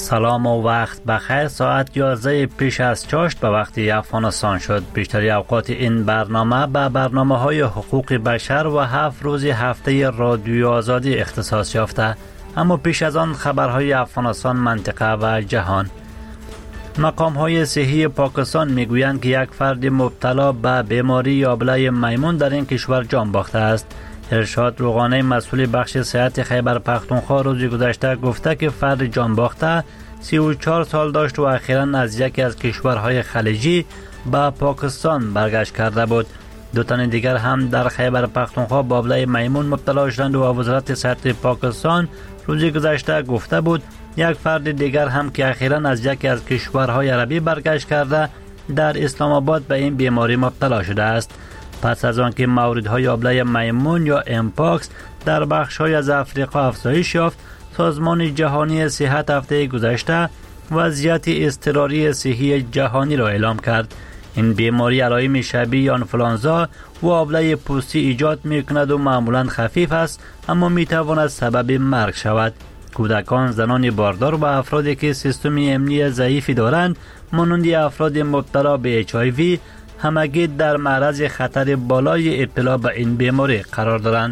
سلام و وقت بخیر. ساعت 11 پیش از چاشت به وقت افغانستان شد. بیشتری اوقات این برنامه به برنامه‌های حقوق بشر و 7 روز هفته رادیو آزادی اختصاص یافته. اما پیش از آن خبرهای افغانستان، منطقه و جهان. مقام‌های صحی پاکستان میگویند که یک فرد مبتلا به بیماری آبله میمون در این کشور جان باخته است. ارشاد روغانی، مسئول بخش صحت خیبر پختونخوا، روز گذشته گفته که فرد جان باخته 34 سال داشت و اخیراً از یکی از کشورهای خلیجی به پاکستان برگشت کرده بود. دو تن دیگر هم در خیبر پختونخوا به آبله میمون مبتلا شدند و وزارت صحت پاکستان روز گذشته گفته بود یک فرد دیگر هم که اخیراً از یکی از کشورهای عربی برگشت کرده در اسلام آباد به این بیماری مبتلا شده است. پس از آنکه موردهای آبله میمون یا امپاکس در بخش‌های از افریقا افزایش یافت، سازمان جهانی صحت هفته گذشته وضعیت اضطراری صحی جهانی را اعلام کرد. این بیماری علائم شبیه آنفولانزا و آبله پوستی ایجاد می‌کند و معمولاً خفیف است، اما می‌تواند سبب مرگ شود. کودکان، زنان باردار و افرادی که سیستم ایمنی ضعیفی دارند، مانند افراد مبتلا به HIV، همگی در معرض خطر بالای ابتلا به این بیماری قرار دارند.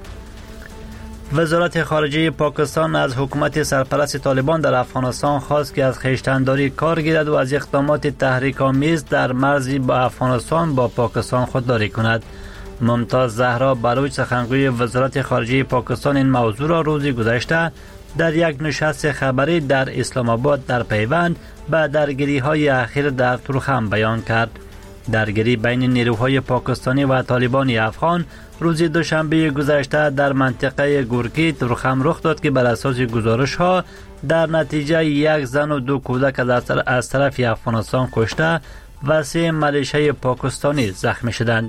وزارت خارجه پاکستان از حکومت سرپرست طالبان در افغانستان خواست که از خویشتنداری کار گیرد و از اقدامات تحریک‌آمیز در مرز با افغانستان با پاکستان خودداری کند. ممتاز زهرا بلوچ، سخنگوی وزارت خارجه پاکستان، این موضوع را روز گذشته در یک نشست خبری در اسلام آباد در پیوند به درگیری‌های اخیر در تورخم بیان کرد. درگیری بین نیروهای پاکستانی و طالبان افغان روز دوشنبه گذشته در منطقه گورکی تورخم رخ داد که بر اساس گزارش‌ها در نتیجه یک زن و 2 کودک از طرف افغانستان کشته و 3 ملیشه پاکستانی زخمی شدند.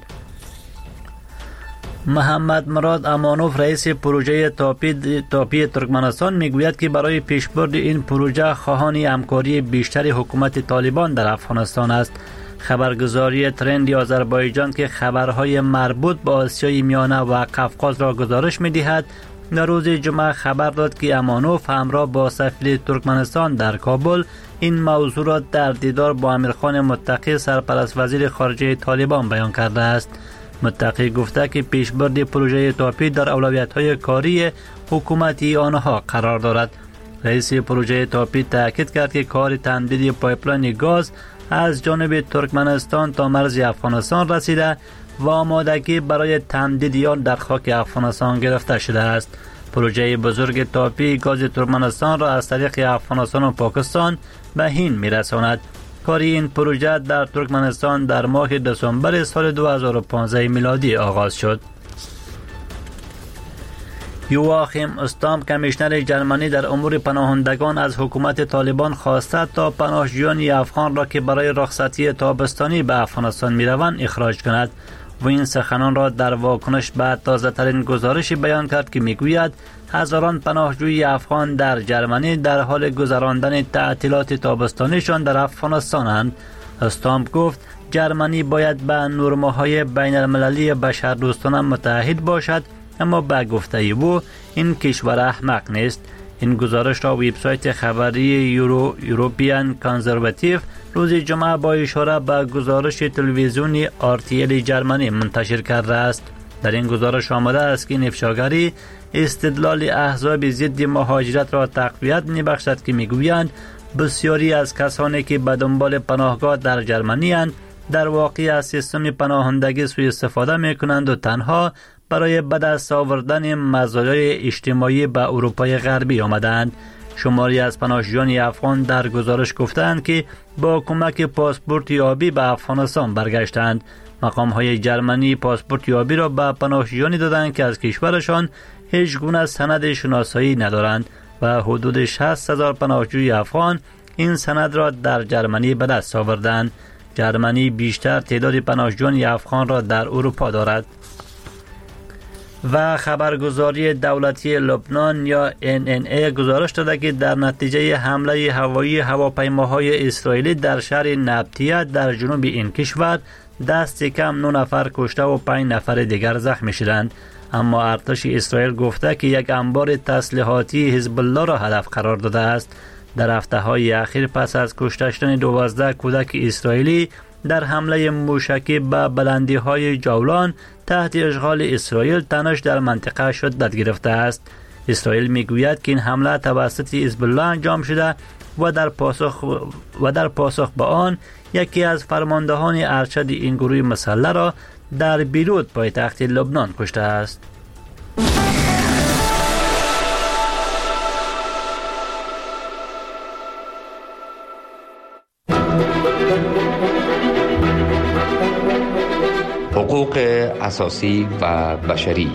محمد مراد امانوف، رئیس پروژه تاپی ترکمنستان، میگوید که برای پیشبرد این پروژه خواهان همکاری بیشتر حکومت طالبان در افغانستان است. خبرگزاری ترند آذربایجان که خبرهای مربوط به آسیای میانه و قفقاز را گزارش می‌دهد، در روز جمعه خبر داد که امانوف همراه با سفیر ترکمنستان در کابل این موضوع را در دیدار با امیرخان متقی، سرپرست وزیر خارجه طالبان، بیان کرده است. متقی گفته که پیشبرد پروژه تاپی در اولویت‌های کاری حکومتی آنها قرار دارد. رئیس پروژه تاپی تاکید کرد که کار تمدید پایپلاین گاز از جانب ترکمنستان تا مرز افغانستان رسیده و آمادگی برای تمدید آن در خاک افغانستان گرفته شده است. پروژه بزرگ تاپی گاز ترکمنستان را از طریق افغانستان و پاکستان به هند می‌رساند. کار این پروژه در ترکمنستان در ماه دسامبر سال 2015 میلادی آغاز شد. یواخیم استام، کمیشنر جرمنی در امور پناهندگان، از حکومت طالبان خواسته تا پناهجویان افغان را که برای رخصتی تابستانی به افغانستان میروند اخراج کند. و این سخنان را در واکنش به تازه‌ترین گزارشی بیان کرد که میگوید هزاران پناهجوی افغان در جرمنی در حال گذراندن تعطیلات تابستانیشان در افغانستانند. استام گفت جرمنی باید به نرم‌های بین‌المللی بشردوستانه متعهد باشد، اما به گفته او این کشور احمق نیست. این گزارش را وبسایت خبری یوروپیان کانزرواتیو روز جمعه با اشاره به گزارش تلویزیونی RTL جرمنی منتشر کرده است. در این گزارش آمده است که این افشاگری استدلال احزاب ضد مهاجرت را تقویت می‌بخشد که می‌گویند بسیاری از کسانی که به دنبال پناهگاه در جرمنی اند در واقع از سیستم پناهندگی سوء استفاده می‌کنند و تنها برای به دست آوردن مزایای اجتماعی به اروپای غربی آمدند. شماری از پناهجویان افغان در گزارش گفتند که با کمک پاسپورت آبی به افغانستان برگشتند. مقام‌های جرمنی پاسپورت آبی را به پناهجویانی دادند که از کشورشان هیچ گونه سند شناسایی ندارند و حدود 60,000 پناهجوی افغان این سند را در جرمنی به دست آوردند. جرمنی بیشتر تعداد پناهجویان افغان را در اروپا دارد. و خبرگزاری دولتی لبنان یا NNA گزارش داده که در نتیجه حمله هوایی هواپیماهای اسرائیلی در شهر نبطیه در جنوب این کشور دست کم 9 نفر کشته و 5 نفر دیگر زخمی شدند. اما ارتش اسرائیل گفته که یک انبار تسلیحاتی حزب الله را هدف قرار داده است. در هفته‌های اخیر پس از کشته شدن 12 کودک اسرائیلی در حمله موشکی به بلندی‌های جولان تحت اشغال اسرائیل، تنش در منطقه شدت گرفته است. اسرائیل میگوید که این حمله توسط حزب الله انجام شده و در پاسخ به آن یکی از فرماندهان ارشد این گروه مسلح را در بیروت پایتخت لبنان کشته است. حقوق اساسی و بشری.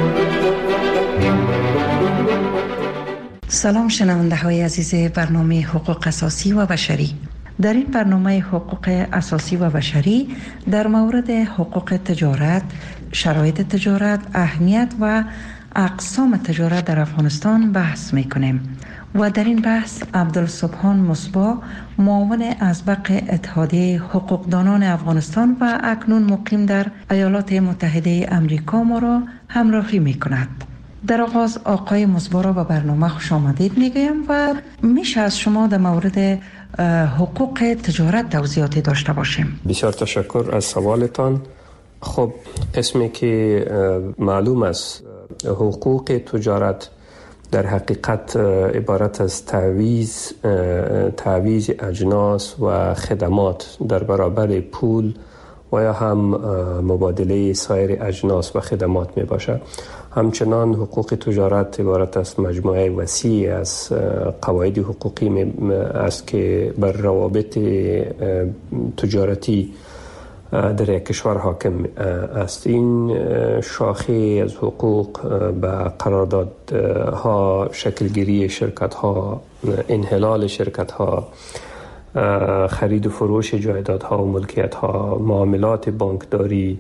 سلام شنونده های عزیز برنامه حقوق اساسی و بشری. در این برنامه حقوق اساسی و بشری در مورد حقوق تجارت، شرایط تجارت، اهمیت و اقسام تجارت در افغانستان بحث میکنیم و در این بحث عبدالسبحان مصباح، معاون اسبق اتحادیه حقوقدانان افغانستان و اکنون مقیم در ایالات متحده امریکا ما را همراهی میکند. در آغاز آقای مصباح را به برنامه خوش آمدید میگویم و میشه از شما در مورد حقوق تجارت توضیحاتی داشته باشیم. بسیار تشکر از سوالتان. خب قسمی که معلوم است حقوق تجارت در حقیقت عبارت از تعویض اجناس و خدمات در برابر پول و یا هم مبادله سایر اجناس و خدمات می باشد. همچنان حقوق تجارت عبارت از مجموعه وسیع از قواعد حقوقی است که بر روابط تجارتی در یک کشور حاکم است. این شاخه از حقوق به قراردادها، شکلگیری شرکت‌ها، انحلال شرکت‌ها، خرید و فروش جایدادها و ملکیت‌ها، معاملات بانکداری،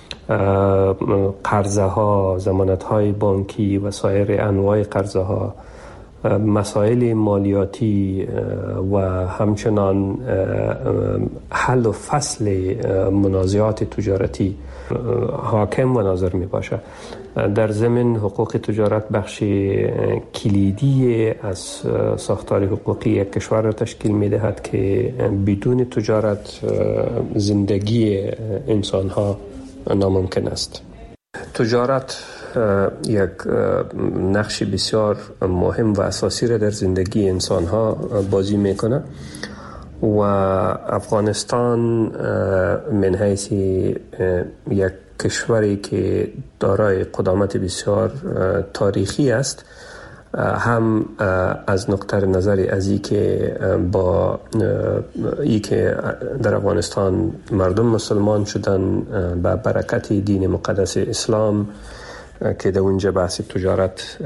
قرضه ها، ضمانت های بانکی و سایر انواع قرضه ها، مسائل مالیاتی و همچنان حل و فصل منازعات تجارتی حاکم و ناظر می باشد. در ضمن حقوق تجارت بخش کلیدی از ساختار حقوقی یک کشور را تشکیل می دهد که بدون تجارت زندگی انسان ها ناممکن است. تجارت یک نقش بسیار مهم و اساسی را در زندگی انسان ها بازی میکنه و افغانستان من حیث یک کشوری که دارای قدامت بسیار تاریخی است، هم از نقطه نظر از ای که با ای که در افغانستان مردم مسلمان شدن به برکت دین مقدس اسلام که در اونجا بحث تجارت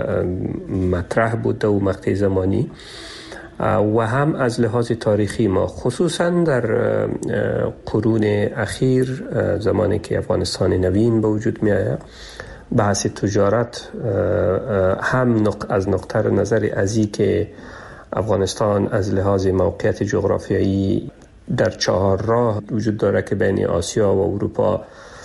مطرح بود و مقطع زمانی، و هم از لحاظ تاریخی ما خصوصا در قرون اخیر زمانی که افغانستان نوین به وجود می آید، بحث تجارت هم از نقطه نظر ازی که افغانستان از لحاظ موقعیت جغرافیایی در 4 راه وجود داره که بین آسیا و اروپا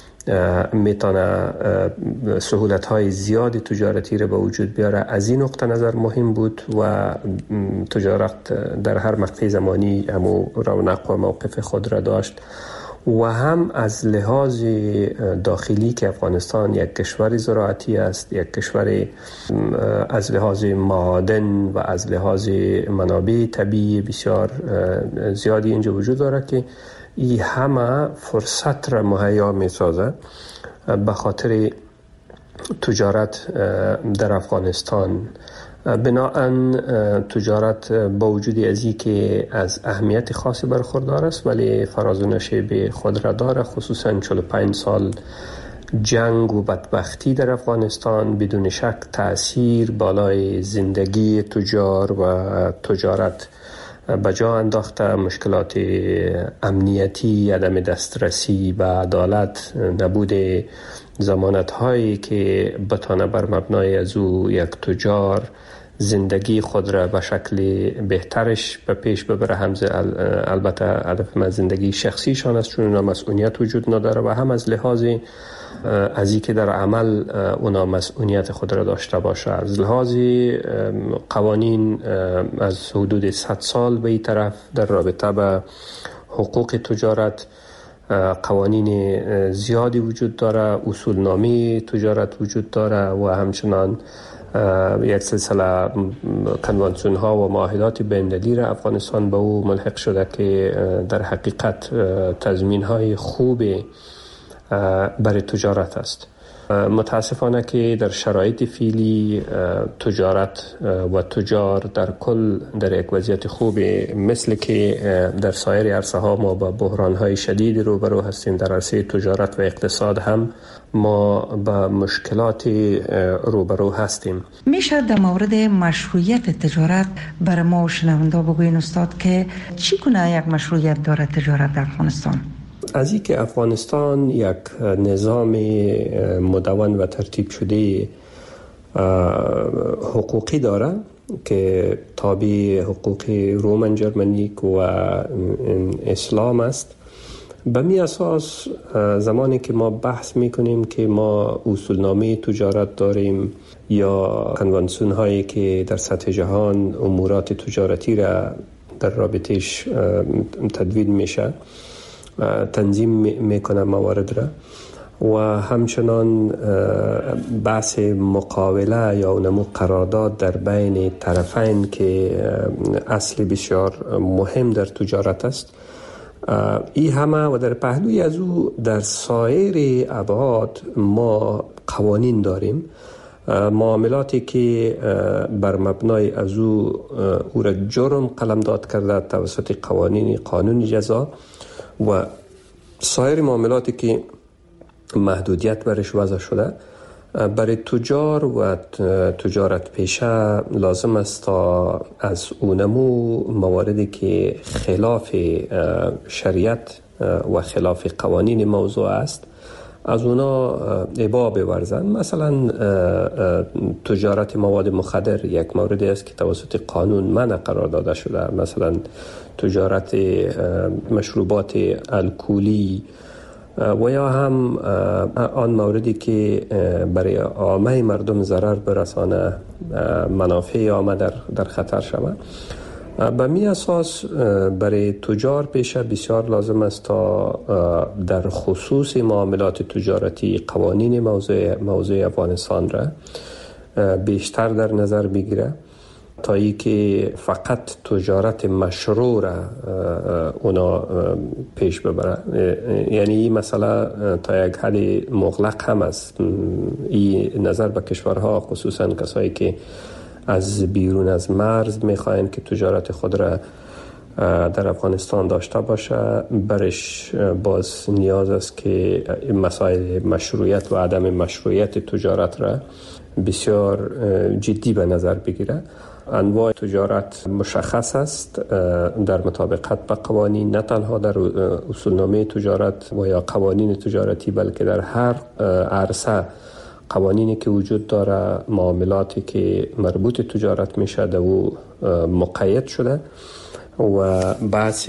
میتونه سهولت‌های زیادی تجارتی رو به وجود بیاره. از این نقطه نظر مهم بود و تجارت در هر مقطع زمانی همو رونق و موقف خود را داشت، و هم از لحاظ داخلی که افغانستان یک کشور زراعتی است، یک کشور از لحاظ معادن و از لحاظ منابع طبیعی بسیار زیادی اینجا وجود داره که این همه فرصت را مهیا می سازه به خاطر تجارت در افغانستان. بناهن تجارت با وجود ازی که از اهمیت خاصی برخوردار است ولی فراز و نشیب خود را داره، خصوصا 45 سال جنگ و بدبختی در افغانستان بدون شک تأثیر بالای زندگی تجار و تجارت به جا انداخته. مشکلات امنیتی، عدم دسترسی به عدالت، نبود ضمانت هایی که بتانه بر مبنای از او یک تجار زندگی خود را به شکل بهترش به پیش ببره. البته هدف من زندگی شخصیشان است، چون اونا مسئولیت وجود نداره، و هم از لحاظ از اینکه در عمل اونا مسئولیت خود را داشته باشه. از لحاظ قوانین از حدود 100 سال به این طرف در رابطه به حقوق تجارت قوانین زیادی وجود داره، اصولنامه تجارت وجود داره و همچنان یک سلسله کنوانسیون ها و معاهدات بین‌المللی را افغانستان به او ملحق شده که در حقیقت تضمین های خوب برای تجارت است. متاسفانه که در شرایط فعلی تجارت و تجار در کل در یک وضعیت خوبی، مثل که در سایر عرصه ها ما با بحران های شدید روبرو هستیم، در عرصه تجارت و اقتصاد هم ما با مشکلات روبرو هستیم. میشه در مورد مشروعیت تجارت برای ما و شنونده بگوین استاد که چگونه یک مشروعیت داره تجارت در افغانستان؟ از این که افغانستان یک نظام مدون و ترتیب شده حقوقی داره که تابع حقوق رومن جرمنیک و اسلام است، به می اساس زمانی که ما بحث میکنیم که ما اصولنامه تجارت داریم یا کنوانسیون هایی که در سطح جهان امورات تجارتی را در رابطش تدوین میشه، تنظیم میکنه موارد را، و همچنان بحث مقاوله یا اونمو قرارداد در بین طرفین که اصل بسیار مهم در تجارت است. این همه و در پهلوی از او در سایر ابعاد ما قوانین داریم، معاملاتی که بر مبنای از او را جرم قلمداد کرده توسط قانون جزا، و سایر معاملاتی که محدودیت برش وضع شده. برای تجار و تجارت پیشه لازم است تا از اونمو مواردی که خلاف شریعت و خلاف قوانین موضوع است از اونا ابا بورزن. مثلا تجارت مواد مخدر یک موردی است که توسط قانون منع قرار داده شده. مثلا تجارت مشروبات الکلی و یا هم آن موردی که برای عامه مردم ضرر برسانه، منافع عامه در خطر شود. به می اساس برای تجار پیشه بسیار لازم است تا در خصوص معاملات تجارتی قوانین موضوع افغانستان را بیشتر در نظر بگیره، تا ای که فقط تجارت مشروع را اونا پیش ببره. یعنی این مسئله تا یک حد مغلق هم است. این نظر به کشورها، خصوصا کسایی که از بیرون از مرز میخواین که تجارت خود را در افغانستان داشته باشه، برش باز نیاز است که مسائل مشروعیت و عدم مشروعیت تجارت را بسیار جدی به نظر بگیره. انواع تجارت مشخص است در مطابقت با قوانین، نه تنها در اصولنامه تجارت و یا قوانین تجارتی، بلکه در هر عرصه قوانینی که وجود داره، معاملاتی که مربوط تجارت میشه در او مقید شده، و بحث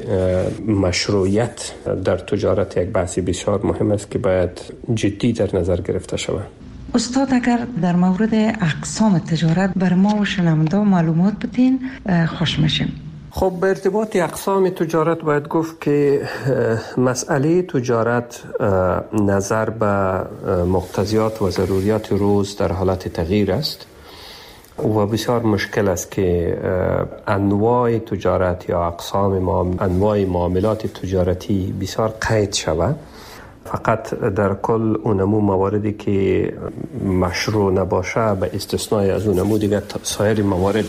مشروعیت در تجارت یک بحث بسیار مهم است که باید جدی در نظر گرفته شود. استاد اگر در مورد اقسام تجارت بر ما و شنونده معلومات بدین خوش میشیم. خب به ارتباط اقسام تجارت باید گفت که مسئله تجارت نظر به مقتضیات و ضروریات روز در حالت تغییر است و بسیار مشکل است که انواع تجارت یا اقسام انواع معاملات تجارتی بسیار قید شود. فقط در کل اونمو مواردی که مشروع نباشه به استثنای از اونمو دیگه سایر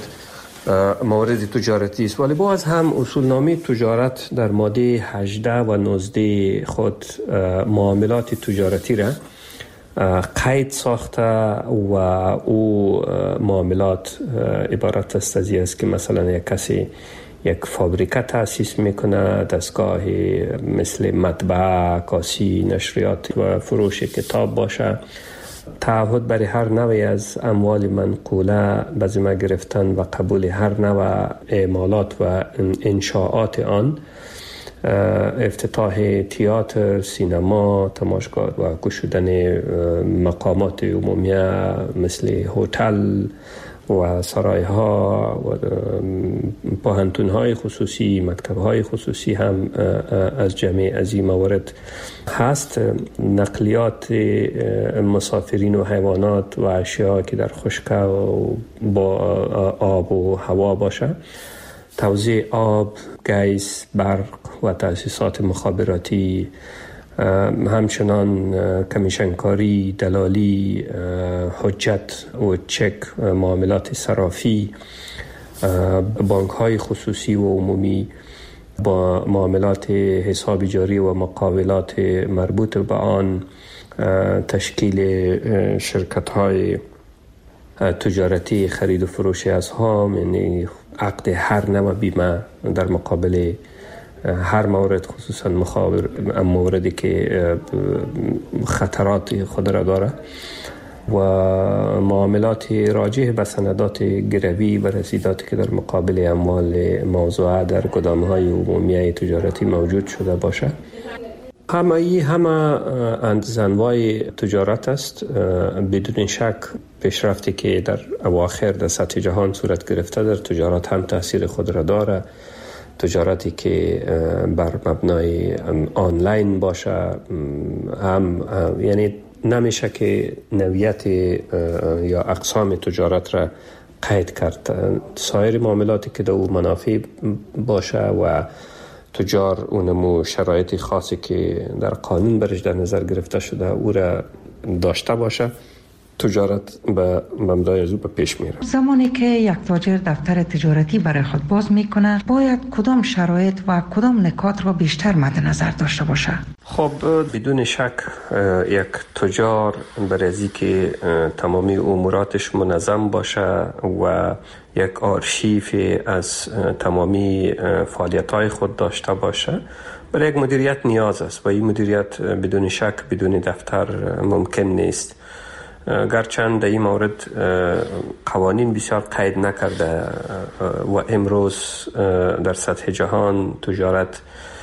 موارد تجارتی است. ولی باز هم اصولنامه تجارت در ماده 18 و 19 خود معاملات تجارتی را قید ساخته و او معاملات عبارت است که مثلا یک کسی یک فابریکه تأسیس میکنه، دستگاه مثل مطبعه، کاسی، نشریات و فروش کتاب باشه، تعهد برای هر نوعی از اموال منقوله به ذمه گرفتن و قبول هر نوع اعمالات و انشاءات آن، افتتاح تئاتر، سینما، تماشاگاه و گشودن مقامات عمومیه مثل هتل و سرایها و پوهنتون‌های خصوصی، مکتب‌های خصوصی هم از جمعی از این موارد هست. نقلیات مسافرین و حیوانات و اشیاء که در خشک و با آب و هوا باشه، توزیع آب، گیس، برق و تأسیسات مخابراتی، همچنان کمیشنکاری، دلالی، حجت و چک، معاملات صرافی، بانک‌های خصوصی و عمومی با معاملات حساب جاری و مقاولات مربوط به آن، تشکیل شرکت‌های تجارتی خرید و فروش اسهام، یعنی عقد هر نوع بیمه در مقابل هر مورد، خصوصا موردی که خطرات خود را داره، و معاملات راجع به سندات گروی و رسیداتی که در مقابل اموال موضوعه در گدام‌های عمومی تجارتی موجود شده باشه. همه انواع تجارت است. بدون شک پیشرفتی که در اواخر در سطح جهان صورت گرفته در تجارت هم تاثیر خود را داره. تجارتی که بر مبنای آنلاین باشه هم یعنی نمیشه که نوعیت یا اقسام تجارت را قید کرد. سایر معاملاتی که در منافع باشه و تجار اونمو شرایط خاصی که در قانون برش در نظر گرفته شده او را داشته باشه، تجارت به مبنای از او به پیش میره. زمانی که یک تاجر دفتر تجارتی برای خود باز میکنه، باید کدام شرایط و کدام نکات را بیشتر مد نظر داشته باشه؟ خب بدون شک یک تجار برای از که تمامی اموراتش منظم باشه و یک آرشیف از تمامی فعالیت‌های خود داشته باشه، برای یک مدیریت نیاز است و این مدیریت بدون شک بدون دفتر ممکن نیست. گرچند در این مورد قوانین بسیار قید نکرده و امروز در سطح جهان تجارت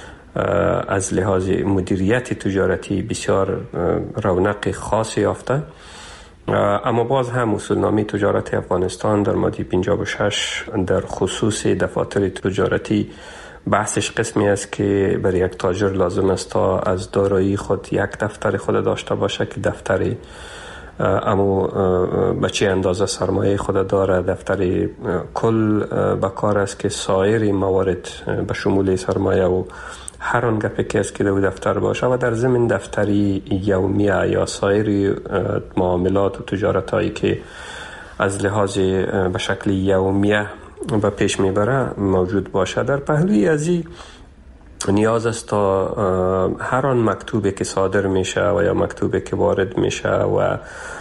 از لحاظ مدیریت تجارتی بسیار رونق خاصی یافته، اما باز هم اصولنامه تجارت افغانستان در ماده 56 در خصوص دفاتر تجارتی بحثش قسمی است که برای یک تاجر لازم است تا از دارایی خود یک دفتر خود داشته باشه که دفتر اما به چه اندازه سرمایه خود داره، دفتر کل بکار است که سایر موارد به شمول سرمایه و هر آن گپی که است که در دفتر باشه و در ضمن دفتری یومیه یا سایر معاملات و تجارت هایی که از لحاظ به شکل یومیه به پیش میبره موجود باشه. در پهلوی ازی نیاز است تا هر آن مکتوبی که صادر میشه و یا مکتوبی که وارد میشه و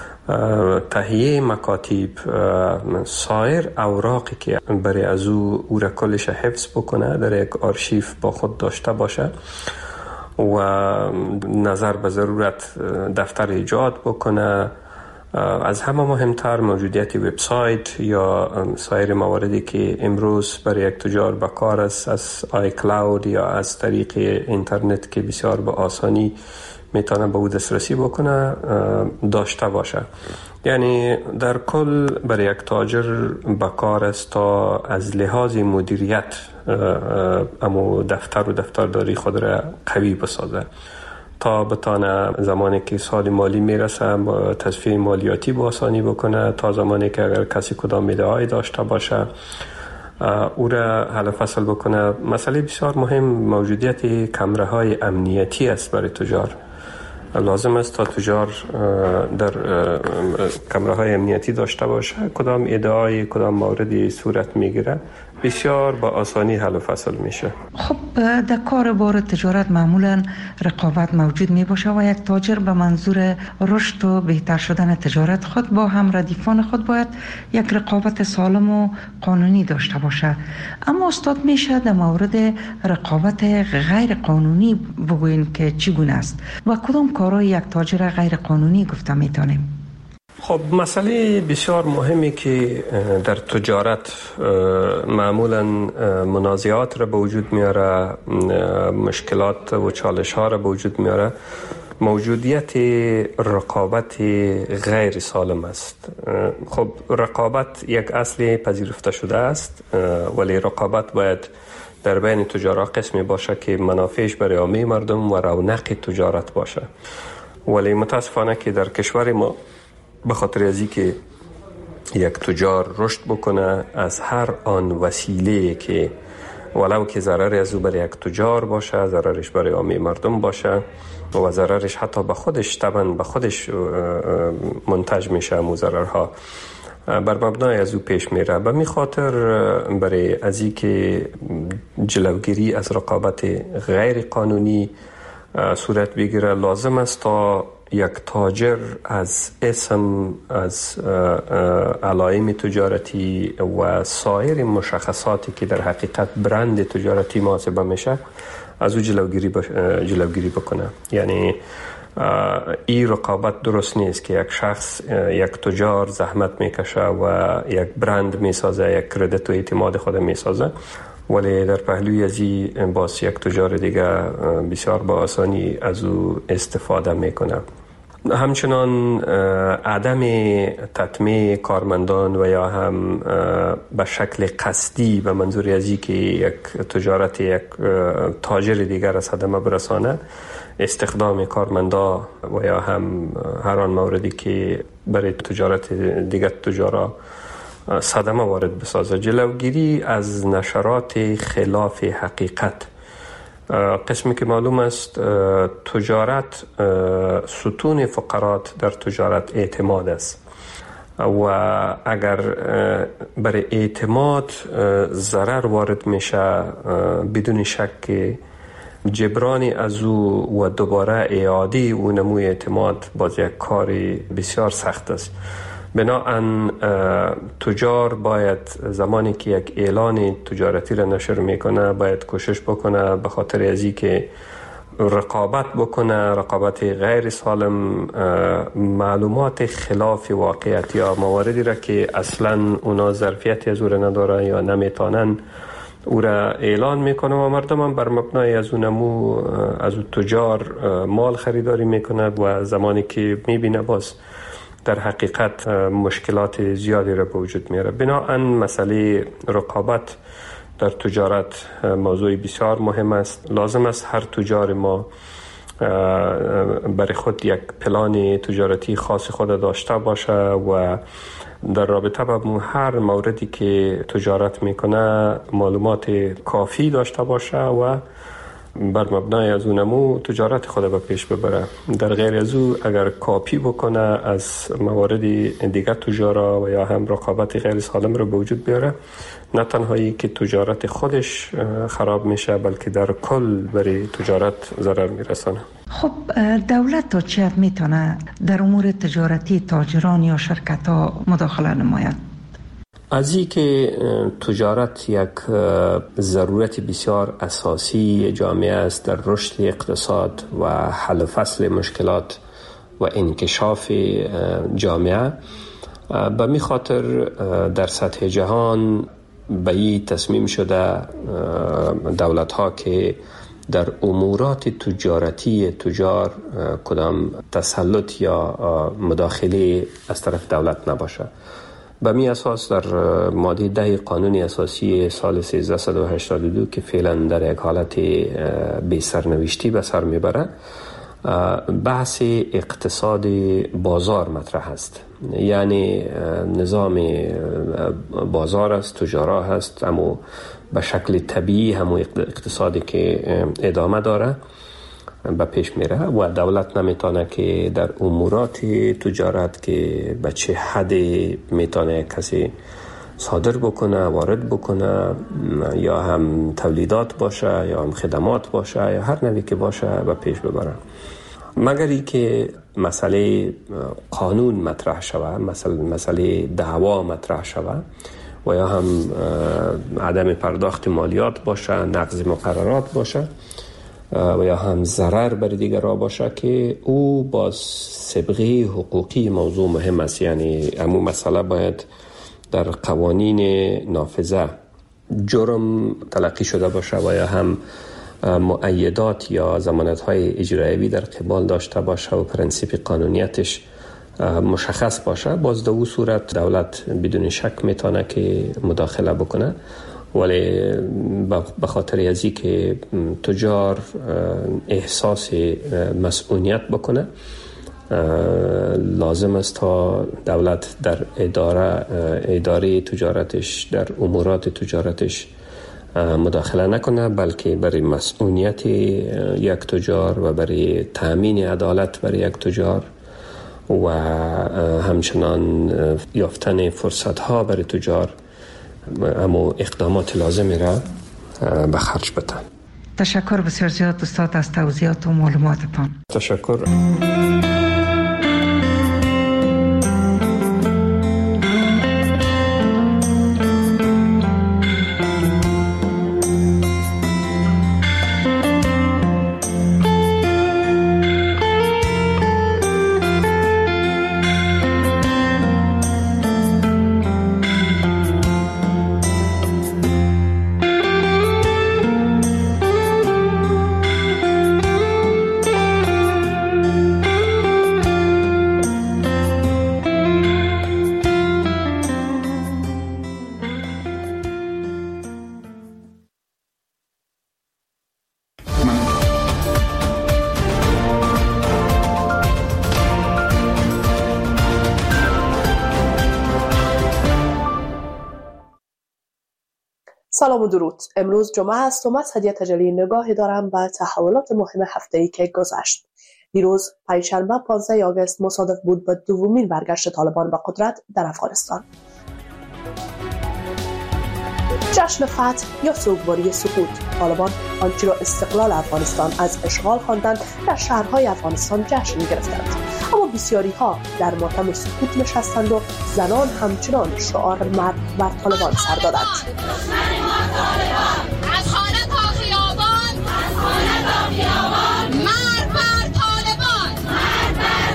تهیه مکاتب سایر اوراقی که برای از او را کلش حفظ بکنه در یک آرشیف با خود داشته باشه و نظر به ضرورت دفتر ایجاد بکنه. از همه مهمتر موجودیت وبسایت یا سایر مواردی که امروز برای یک تجار بکار است، از آی کلاود یا از طریق اینترنت که بسیار به آسانی میتونه به او دسترسی بکنه داشته باشه. یعنی در کل برای یک تاجر بکار است تا از لحاظ مدیریت اما دفتر و دفترداری خود را قوی بسازه تا بتانه زمانی که سال مالی میرسه تصفیه مالیاتی با آسانی بکنه، تا زمانی که اگر کسی کدام میده‌ای داشته باشه او را حل فصل بکنه. مسئله بسیار مهم موجودیت کمره‌های امنیتی است برای تجار. لازم است تا تجار در کمره‌های امنیتی داشته باشه. کدام ادعای کدام موردی صورت میگیره بسیار با آسانی حل و فصل میشه. خب در کار بار تجارت معمولا رقابت موجود می باشه و یک تاجر به منظور رشد و بهتر شدن تجارت خود با هم ردیفان خود باید یک رقابت سالم و قانونی داشته باشه. اما استاد میشه در مورد رقابت غیر قانونی بگوین که چگونه است و کدام کارهای یک تاجر غیر قانونی گفته میتونیم؟ خب مسئله بسیار مهمی که در تجارت معمولا منازعات را به وجود میاره، مشکلات و چالش ها را به وجود میاره، موجودیت رقابت غیر سالم است. خب رقابت یک اصل پذیرفته شده است، ولی رقابت باید در بین تجارت قسمی باشه که منافعش برای عامه مردم و رونق تجارت باشه. ولی متاسفانه که در کشور ما به خاطر از اینکه یک تجار رشد بکنه از هر آن وسیله که ولو که ضرری از او برای یک تجار باشه، ضررش برای عامه مردم باشه و ضررش حتی به خودش طبعا به خودش منتج میشه، مو ضررها بر مبنای از او پیش میره. به می خاطر برای از اینکه جلوگیری از رقابت غیر قانونی صورت بگیره، لازم است تا یک تاجر از اسم، از علائم تجارتی و سایر مشخصاتی که در حقیقت برند تجارتی محاسبه میشه از او جلوگیری بکنه. یعنی این رقابت درست نیست که یک شخص، یک تجار زحمت میکشه و یک برند میسازه، یک کردیت و اعتماد خود میسازه، ولی در پهلوی از این باز یک تجار دیگه بسیار با آسانی از او استفاده میکنه. همچنان عدم تطمیع کارمندان و یا هم به شکل قصدی به منظور از این که یک تجارت یک تاجر دیگر از صدمه برسانه، استخدام کارمندان و یا هم هر آن موردی که برای تجارت دیگر تجارا صدمه وارد بسازه. جلوگیری از نشرات خلاف حقیقت. قسمی که معلوم است تجارت، ستون فقرات در تجارت اعتماد است و اگر برای اعتماد ضرر وارد میشه، بدون شک جبرانی از او و دوباره اعاده او نموی اعتماد باز یک کاری بسیار سخت است. بنابراین تجار باید زمانی که یک اعلان تجارتی را نشر میکنه باید کوشش بکنه به خاطر ازی که رقابت بکنه، رقابت غیر سالم، معلومات خلاف واقعیت یا مواردی را که اصلا اونا ظرفیتی از او را نداره یا نمیتونن او را اعلان میکنه و مردم هم بر مبنای از اون نمو از اون تجار مال خریداری میکنه و زمانی که میبینه باز در حقیقت مشکلات زیادی را به وجود میاره. بنابراین مسئله رقابت در تجارت موضوع بسیار مهم است. لازم است هر تجار ما برای خود یک پلان تجارتی خاص خود داشته باشه و در رابطه با هر موردی که تجارت میکنه معلومات کافی داشته باشه و بر مبنای از اونمو تجارت خود به پیش ببره. در غیر از او اگر کاپی بکنه از موارد دیگر تجارا و یا هم رقابت غیر سالم رو به وجود بیاره، نه تنهایی که تجارت خودش خراب میشه بلکه در کل برای تجارت ضرر میرسانه. خب دولت تا چه حد میتونه در امور تجارتی تاجران یا شرکت ها مداخله نماید؟ از این که تجارت یک ضرورت بسیار اساسی جامعه است در رشد اقتصاد و حل و فصل مشکلات و انکشاف جامعه، به می خاطر در سطح جهان به این تصمیم شده دولت ها که در امورات تجارتی تجار کدام تسلط یا مداخله از طرف دولت نباشه. به می اساس در ماده 10 قانون اساسی سال 1382 که فعلا در یک حالت بی سرنوشتی به سر میبره، بحث اقتصاد بازار مطرح است. یعنی نظام بازار است، تجارا هست، اما به شکل طبیعی همون اقتصادی که ادامه داره به پیش میره و دولت نمیتونه که در امورات تجارت که به چه حد میتونه کسی صادر بکنه، وارد بکنه، یا هم تولیدات باشه یا هم خدمات باشه یا هر نوعی که باشه به پیش ببره، مگر ای که مسئله قانون مطرح شوه، مسئله دعوا مطرح شوه و یا هم عدم پرداخت مالیات باشه، نقض مقررات باشه، و یا هم ضرر بر دیگران باشه که او با سابقه حقوقی موضوع مهم است. یعنی همون مسئله باید در قوانین نافذه جرم تلقی شده باشه و یا هم مؤیدات یا ضمانت‌های اجرایی در قبال داشته باشه و پرنسیپ قانونیتش مشخص باشه. باز در اون صورت دولت بدون شک میتونه که مداخله بکنه، ولی به خاطر ازی که تجار احساس مسئولیت بکنه لازم است تا دولت در اداره تجارتش، در امورات تجارتش مداخله نکنه، بلکه برای مسئولیت یک تجار و برای تأمین عدالت برای یک تجار و همچنان یافتن فرصت ها برای تجار اما اقدامات لازمی را به خرج بدن. تشکر بسیار زیاد استاد از توضیحات و معلوماتتان. تشکر. سلام و درود. امروز جمعه است و من هدیه تجلی نگاهی دارم به تحولات مهم هفته‌ای که گذشت. دیروز پنجشنبه 15 آگوست مصادف بود با دومین برگشت طالبان به قدرت در افغانستان. جشن فتح یا سوگواری سقوط. طالبان آنچه را استقلال افغانستان از اشغال خواندند در شهرهای افغانستان جشن گرفتند، اما بسیاری ها در ماتم سقوط نشستند و زنان همچنان شعار مرد بر طالبان سر دادند. از خانه تا خیابان، مرد بر طالبان، مرد بر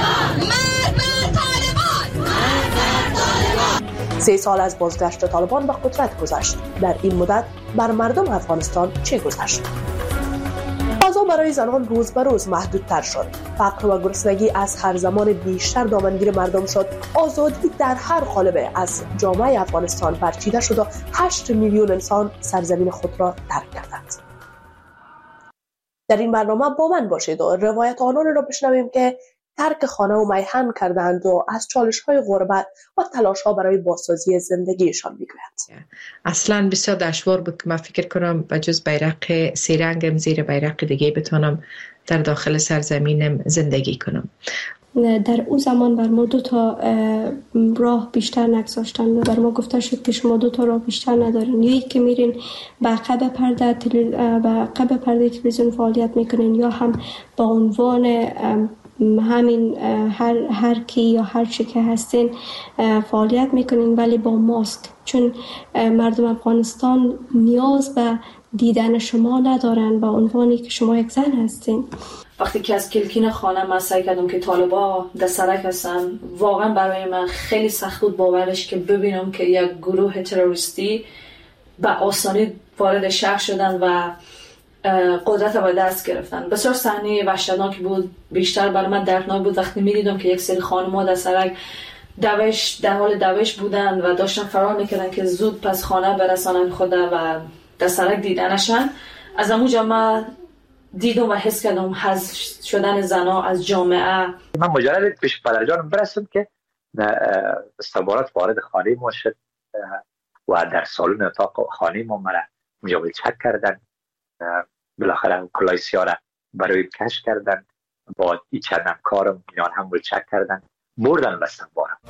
طالبان. 3 سال از بازگشت طالبان به قدرت گذشت. در این مدت بر مردم افغانستان چه گذشت؟ فضا برای زنان روز به روز محدودتر شد. فقر و گرسنگی از هر زمان بیشتر دامنگیر مردم شد. آزادی در هر قالب از جامعه افغانستان برچیده شد و 8 میلیون انسان سرزمین خود را ترک کردند. در این برنامه با من باشید و روایت آنان را بشنویم که ترک خانه و میهن کردند و از چالش‌های غربت و تلاش‌ها برای بازسازی زندگیشان میگویند. اصلاً بسیار دشوار بود که من فکر کنم بجز بیرق 3 رنگم زیر بیرق دیگه بتونم در داخل سرزمینم زندگی کنم. در اون زمان بر ما 2 تا راه بیشتر نگذاشتن و بر ما گفته شد که شما 2 تا راه بیشتر ندارین، یا یک که میرین به عقب پرده تلویزیون فعالیت میکنین، یا هم با عنوان همین هر کی یا هر چی که هستین فعالیت میکنین ولی با ماسک، چون مردم افغانستان نیاز به دیدن شما ندارن به عنوانی که شما یک زن هستین. وقتی که از کلکین خانه من سعی کردم که طالبا در سرک هستن، واقعا برای من خیلی سخت بود باورش که ببینم که یک گروه تروریستی به آسانی وارد شهر شدن و قدرت را به دست گرفتن. بسیار صحنه وحشتناک بود. بیشتر برای من دردناک بود وقتی می‌دیدم که یک سری خانم‌ها در سرک در حال دوش بودن و داشتن فرار میکردن که زود پس خانه برسانن خود و در سرک دیدنشن. از اونجا من دیدم و حس کردم حذف شدن زنها از جامعه. من مجرد پیش پدرجانم برسم که استخبارات وارد خانه ما شد و در سالن اتاق خانه ما مرا اونجا چک کردن. بالاخره کلاه سیاه برای کش کردن، با این چند همکارم اینا هم چک کردن، بردن بستن بارم.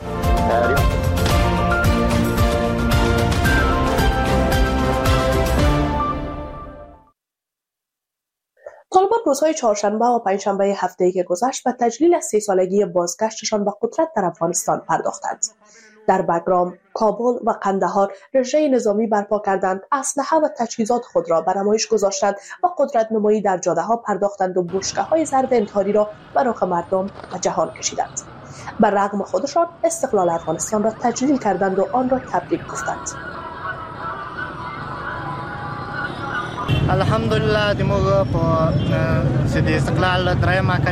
طالبان روزهای چهارشنبه و پنجشنبه هفته‌ای که گذشت و تجلیل از 30 سالگی بازگشتشان به قدرت در افغانستان پرداختند. در بگرام، کابل و قندهار رژه نظامی برپا کردند، اسلحه و تجهیزات خود را به نمایش گذاشتند و قدرت نمایی در جاده ها پرداختند و بشکه های زرد انتحاری را به رخ مردم و جهان کشیدند. بر رغم خودشان استقلال افغانستان را تجلیل کردند و آن را تبریک گفتند. الحمدلله د موږ په استقلال درېمه